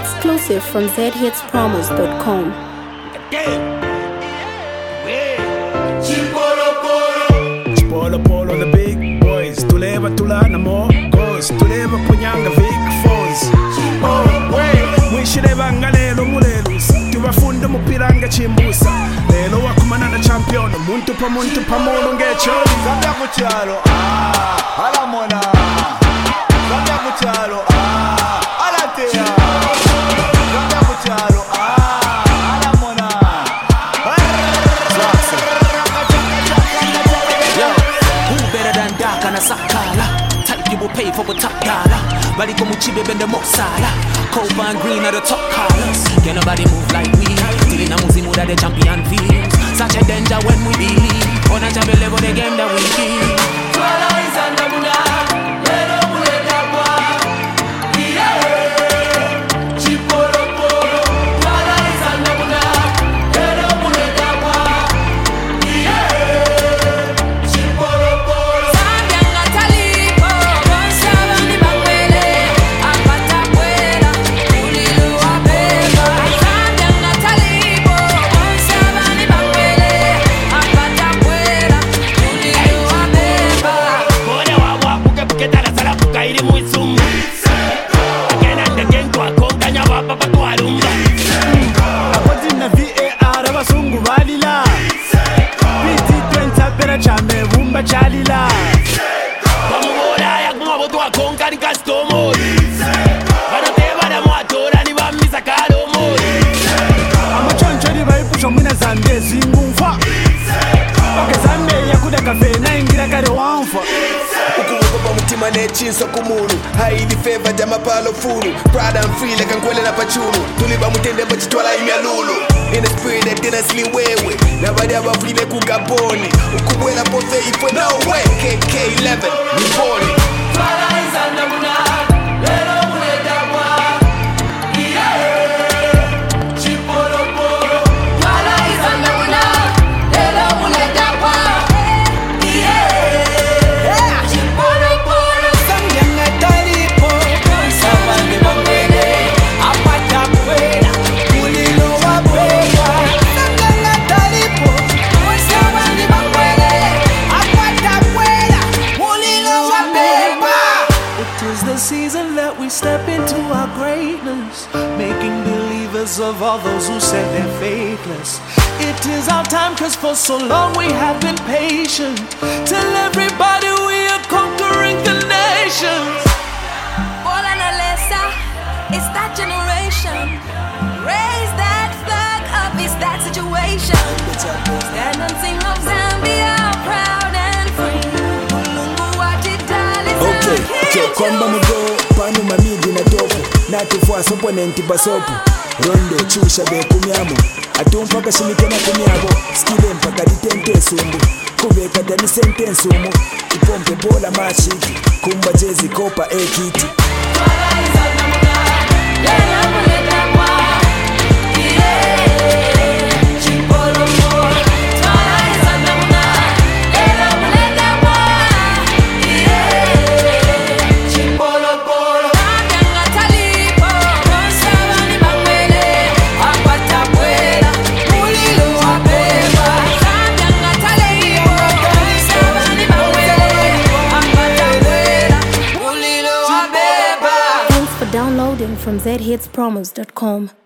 Exclusive from zhitspromos.com. Polo polo the big boys tuleva tulana more goes tuleva punyanga big foes mwishileva ngalelo mulelus tubafunda mupiranga chimbusa lelo wakumana na champion muntu pa molo ngecholi Zambia kuchalo alamona Zambia kuchalo alatea Zambia kuchalo alamona Yo, who better than Daka na Sakala? Type you will pay for a top dollar. Bali ko muchibe bende mosala. Cope and green are the top colors. Can nobody move like we? Till na muzimu da the champion feels. Such a danger when we believe. On a champion level the game that we keep. Twala is under muna. Lelo muleta kwa. Yeah. Chipolo polo. Twala is under muna. Lelo muleta kwa. Yeah. Chipolo polo. Zambia ngatalipo. Bonsaba ni bangwele. Apata kwela. Ulilu wabeba. Zambia ngatalipo. Bonsaba ni bangwele. Apata kwela. Ulilu wabeba. Kone wawa buke tala sala buka ili muisumu. Again and again twakonganya wapapa twalumba. Akoti na VAR abasungu balila BT20 apera chame bumba chalila Bamubola ya kumabo twakonka ni customoli. Banateba na mwatora ni bamisa kalomoli. amachonchori baipusha mwina Zambia zingumfa Oke Zambia yakuda kafena ingira kare wamfa Ukuvuka mutima nechinso kumulu haili favor jama palo fulu proud and free like nkwele na pachulu tuliba mutende bachitwala imyalulu in the spirit that didn't sleep wewe na baada bafile ku Gaboni ukubwela pose ifwe no way KK11 we born it. Twala is under muna. Lelo muleta kwa. Yeah. Chipolo polo. Twala is under muna. Lelo muleta kwa. Yeah. Chipolo polo. Zambia ngatalipo Bonsaba ni bangwele Apata kwela Ulilo wabeba Zambia ngatalipo Bonsaba ni bangwele Apata kwela Ulilo wabeba. It is the season that we step into our greatness, making believers of all those who said they're faithless. It is our time, cause for so long we have been patient. Tell everybody we are conquering the nations. Bola na lesa, it's that generation. Raise that flag up, it's that situation. Stand and sing of Zambia, proud and free. Mulungu watidali kwamba mugo pano mamidi na topu natufua soponenti basopu rondo chusha bekumyamu atumpaka shimikena kumyabo skile mpaka ditente sumbu kubeka dani sente sumu ipompe bola mashiki kumba jezi kopa ekiti Twala is under muna. Lelo muleta kwa. Yeah. Chipolo polo. Twala is under muna. Lelo muleta kwa. Yeah. Chipolo polo. Zambia ngatalipo. Bonsaba ni bangwele. Apata kwela. Ulilo wabeba. Zambia ngatalipo. Bonsaba ni bangwele. Apata kwela. Ulilo wabeba. Thanks for downloading from zhitspromos.com.